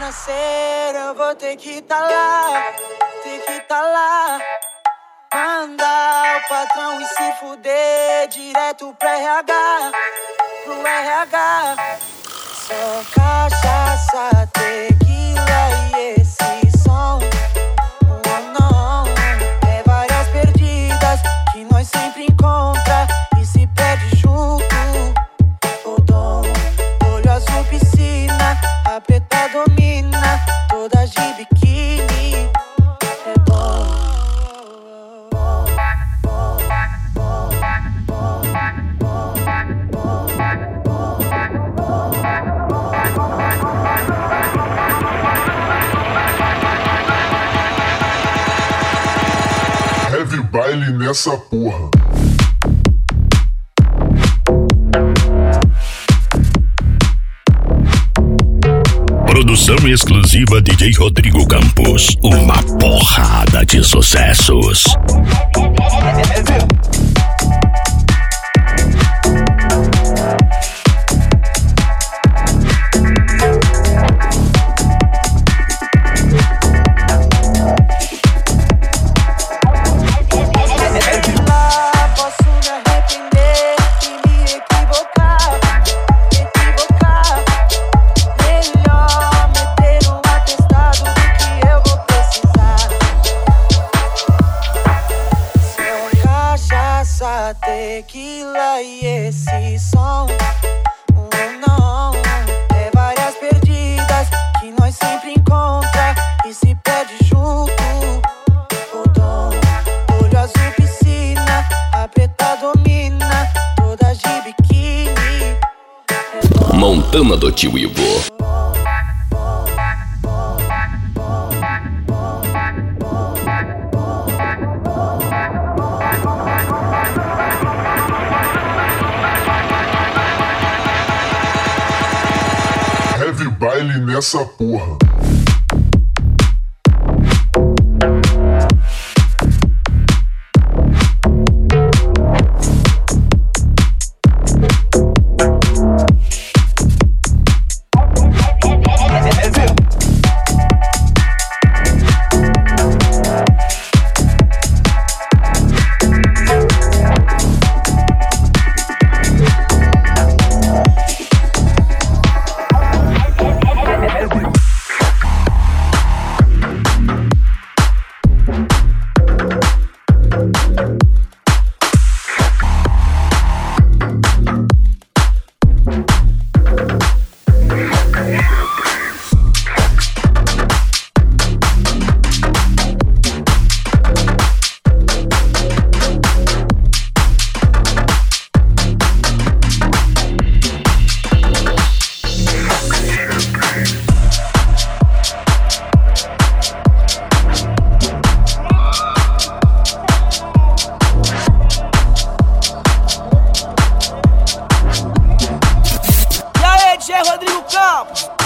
financeira eu vou ter que tá lá, mandar o patrão e se fuder direto pro RH, Só cachaça, tequila e esse som. Não, é várias perdidas que nós sempre encontra e se perde junto. O dom, olho azul, piscina, a preta domina, todas de biquíni. É bom. Heavy baile nessa porra. Produção exclusiva DJ Rodrigo Campos. Uma porrada de sucessos. Tequila e esse som. Não, é várias perdidas que nós sempre encontra e se perde junto. O dom, olho azul, piscina, a preta domina, todas de biquíni. Montana do Tio Ivo. Heavy baile nessa porra. Rodrigo Campos.